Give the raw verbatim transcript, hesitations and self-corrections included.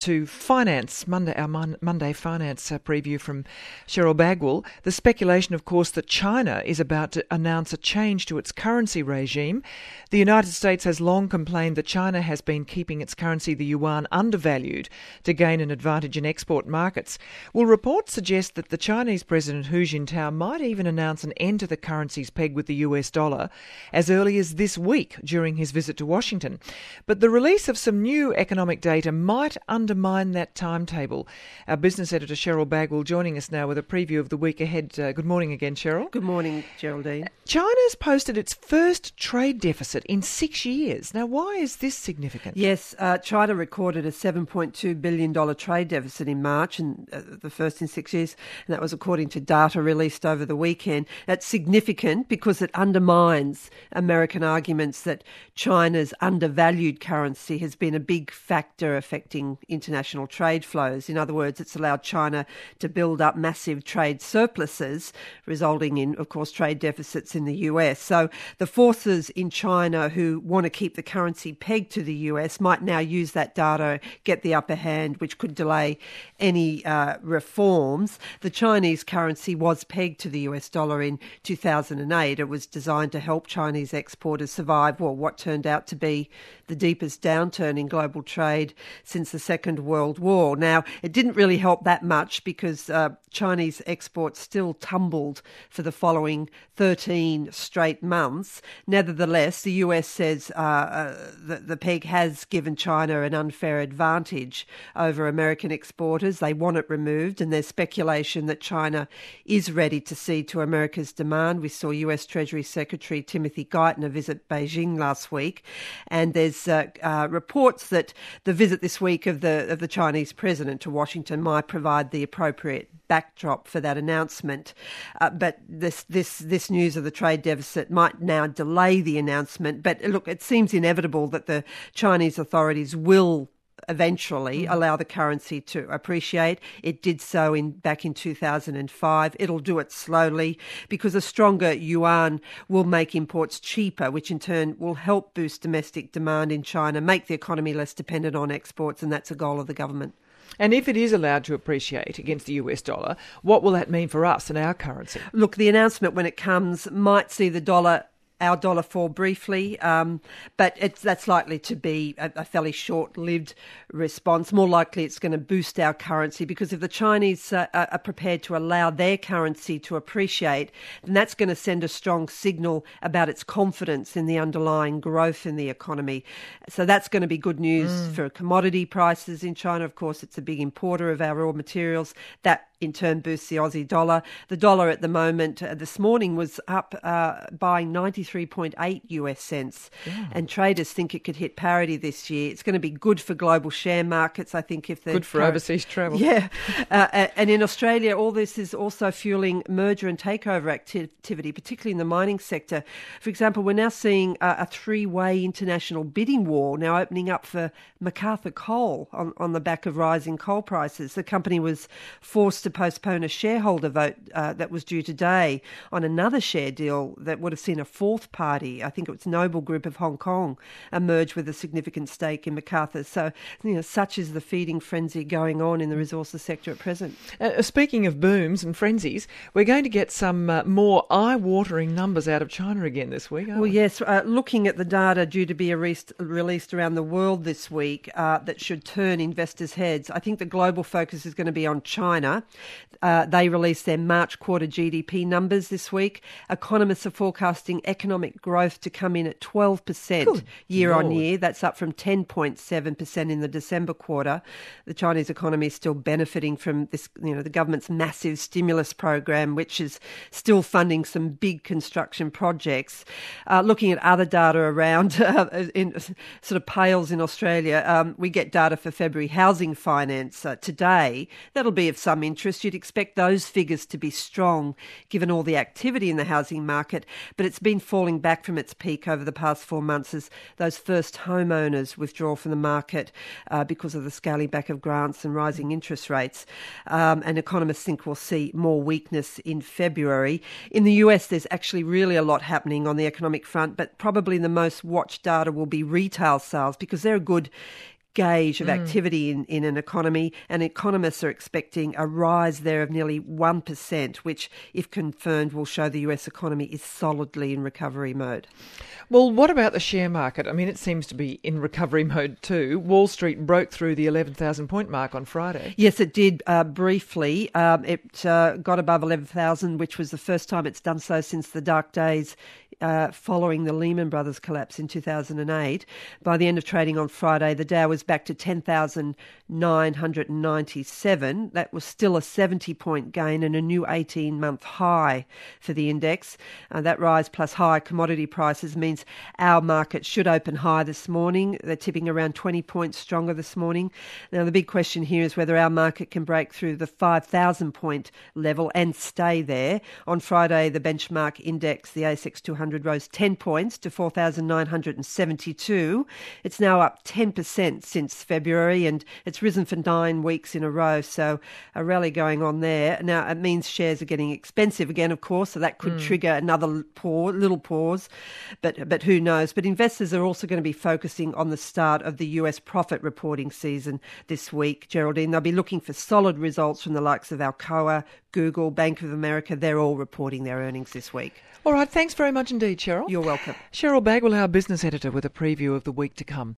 To finance, Monday, our Mon- Monday finance uh, preview from Cheryl Bagwell. The speculation, of course, that China is about to announce a change to its currency regime. The United States has long complained that China has been keeping its currency, the yuan, undervalued to gain an advantage in export markets. Well, reports suggest that the Chinese President Hu Jintao might even announce an end to the currency's peg with the U S dollar as early as this week during his visit to Washington. But the release of some new economic data might under undermine that timetable. Our business editor Cheryl Bagwell joining us now with a preview of the week ahead. Uh, good morning again, Cheryl. Good morning, Geraldine. China's posted its first trade deficit in six years. Now, why is this significant? Yes, uh, China recorded a seven point two billion dollars trade deficit in March, and uh, the first in six years, and that was according to data released over the weekend. That's significant because it undermines American arguments that China's undervalued currency has been a big factor affecting international trade flows. In other words, it's allowed China to build up massive trade surpluses, resulting in, of course, trade deficits in the U S. So the forces in China who want to keep the currency pegged to the U S might now use that data, get the upper hand, which could delay any uh, reforms. The Chinese currency was pegged to the U S dollar in two thousand eight. It was designed to help Chinese exporters survive, well, what turned out to be the deepest downturn in global trade since the Second World War. Now, it didn't really help that much because uh, Chinese exports still tumbled for the following thirteen straight months. Nevertheless, the U S says uh, uh, that the peg has given China an unfair advantage over American exporters. They want it removed, and there's speculation that China is ready to cede to America's demand. We saw U S Treasury Secretary Timothy Geithner visit Beijing last week, and there's uh, uh, reports that the visit this week of the of the Chinese president to Washington might provide the appropriate backdrop for that announcement. Uh, but this this this news of the trade deficit might now delay the announcement. But look, it seems inevitable that the Chinese authorities will eventually mm. allow the currency to appreciate. It did so in back in two thousand five. It'll do it slowly because a stronger yuan will make imports cheaper, which in turn will help boost domestic demand in China, make the economy less dependent on exports, and that's a goal of the government. And if it is allowed to appreciate against the U S dollar, what will that mean for us and our currency? Look, the announcement when it comes might see the dollar our dollar fall briefly, um, but it's, that's likely to be a, a fairly short-lived response. More likely it's going to boost our currency because if the Chinese uh, are prepared to allow their currency to appreciate, then that's going to send a strong signal about its confidence in the underlying growth in the economy. So that's going to be good news mm. for commodity prices in China. Of course, it's a big importer of our raw materials. That in turn boosts the Aussie dollar. The dollar at the moment, uh, this morning, was up uh, by ninety-three point eight US cents. Yeah. And traders think it could hit parity this year. It's going to be good for global share markets, I think. if Good for current, overseas travel. Yeah. uh, and in Australia, all this is also fueling merger and takeover activity, particularly in the mining sector. For example, we're now seeing uh, a three-way international bidding war now opening up for MacArthur Coal on, on the back of rising coal prices. The company was forced to postpone a shareholder vote uh, that was due today on another share deal that would have seen a fourth party, I think it was Noble Group of Hong Kong, emerge with a significant stake in MacArthur. So, you know, such is the feeding frenzy going on in the resources sector at present. Uh, speaking of booms and frenzies, we're going to get some uh, more eye-watering numbers out of China again this week, aren't well, we? yes. Uh, looking at the data due to be released, released around the world this week uh, that should turn investors' heads, I think the global focus is going to be on China. Uh, they released their March quarter G D P numbers this week. Economists are forecasting economic growth to come in at twelve percent Good year Lord. on year. That's up from ten point seven percent in the December quarter. The Chinese economy is still benefiting from this, you know, the government's massive stimulus program, which is still funding some big construction projects. Uh, looking at other data around, uh, in sort of pales in Australia, um, we get data for February housing finance uh, today. That'll be of some interest. You'd expect those figures to be strong given all the activity in the housing market, but it's been falling back from its peak over the past four months as those first homeowners withdraw from the market uh, because of the scaling back of grants and rising interest rates. Um, and economists think we'll see more weakness in February. In the U S, there's actually really a lot happening on the economic front, but probably the most watched data will be retail sales because they're a good gauge of activity in, in an economy, and economists are expecting a rise there of nearly one percent, which, if confirmed, will show the U S economy is solidly in recovery mode. Well, what about the share market? I mean, it seems to be in recovery mode too. Wall Street broke through the eleven thousand point mark on Friday. Yes, it did uh, briefly. Um, it uh, got above eleven thousand, which was the first time it's done so since the dark days uh, following the Lehman Brothers collapse in two thousand eight. By the end of trading on Friday, the Dow was back to ten thousand nine hundred ninety-seven. That was still a seventy point gain and a new eighteen-month high for the index. Uh, that rise plus high commodity prices means our market should open high this morning. They're tipping around twenty points stronger this morning. Now, the big question here is whether our market can break through the five thousand point level and stay there. On Friday, the benchmark index, the A S X two hundred, rose ten points to four thousand nine hundred seventy-two. It's now up ten percent since February, and it's risen for nine weeks in a row, so a rally going on there. Now, it means shares are getting expensive again, of course, so that could mm. trigger another pause, little pause, but but who knows? But investors are also going to be focusing on the start of the U S profit reporting season this week, Geraldine. They'll be looking for solid results from the likes of Alcoa, Google, Bank of America. They're all reporting their earnings this week. All right, thanks very much indeed, Cheryl. You're welcome. Cheryl Bagwell, our business editor, with a preview of the week to come.